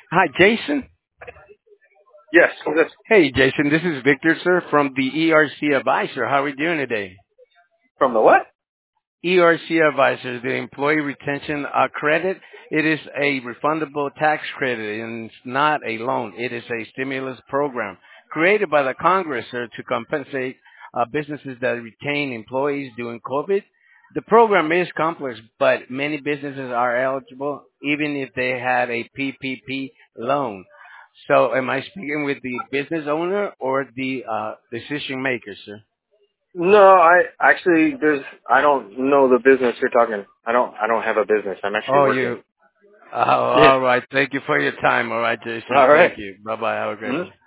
Hi, Jason. Yes. This Hey, Jason. This is Victor, sir, from the ERC Advisor. How are we doing today? from the what? ERC Advisor, the Employee Retention Credit. It is a refundable tax credit, and it's not a loan. It is a stimulus program created by the Congress, sir, to compensate businesses that retain employees during COVID. The program is complex, but many businesses are eligible, even if they had a PPP loan. So, am I speaking with the business owner or the decision maker, sir? No, I actually I don't know the business you're talking. I don't have a business. I'm actually Oh, working. you. Oh, Yeah. all right. Thank you for your time. All right, Jason. All right. Thank you. Bye bye. Have a great Hmm? one.